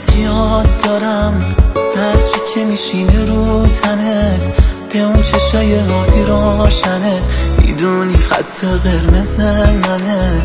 ازت یاد دارم، عطری که میشینه رو تنت، به اون چشای آبی روشنت، میدونی خط قرمز منه.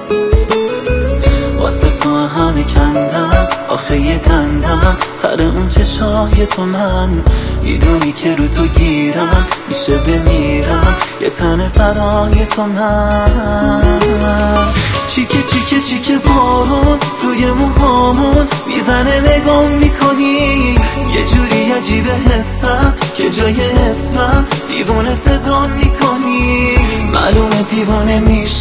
واسه تو همه کندم آخه یه دندم، سر اون چشای تو من میدونی که رو تو گیرم، میشه بمیرم یه تنه برای تو من. چیکه چیکه چیکه بارون روی موهامون میزنه، نگام میکنی یه جوری عجیبه حسم که جای اسمم دیوونه صدا میکنی، معلومه دیوانه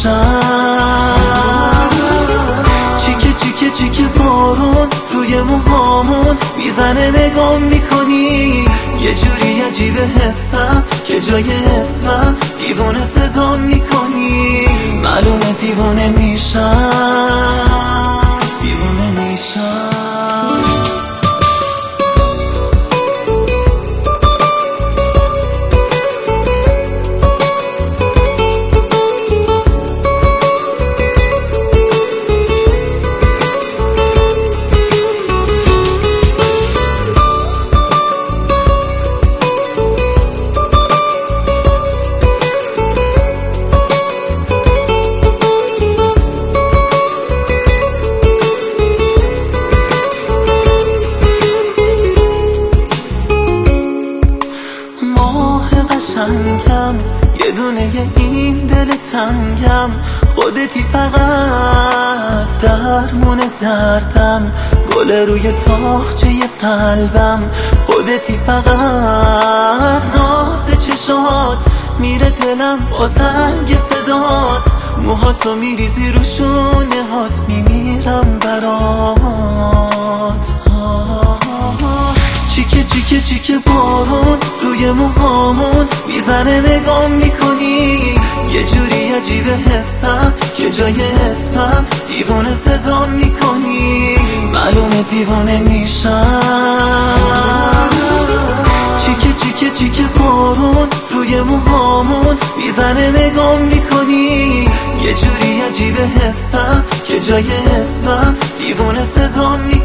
میشم. چیکه چیکه چیکه بارون روی موهامون میزنه، نگام میکنی یه جوری عجیبه حسم که جای اسمم دیوونه صدا میکنی، معلومه دیوانه میشم، دیوانه میشم. یه دونه این دل تنگم، خودتی فقط درمون دردم، گل روی تاقچه قلبم، خودتی فقط ناز چشات، میره دلم با زنگ صدات، موهاتو میریزی رو شونه هات، میمیرم برات. چیکه چیکه چیکه بارون روی موهامون میزنه، نگام میکنی یه جوری عجیبه حسم که جای اسمم دیوونه صدا میکنی، معلومه دیوانه میشم. چیکه چیکه چیکه بارون روی موهامون میزنه، نگام میکنی یه جوری عجیبه حسم که جای اسمم دیوونه صدا میکنی.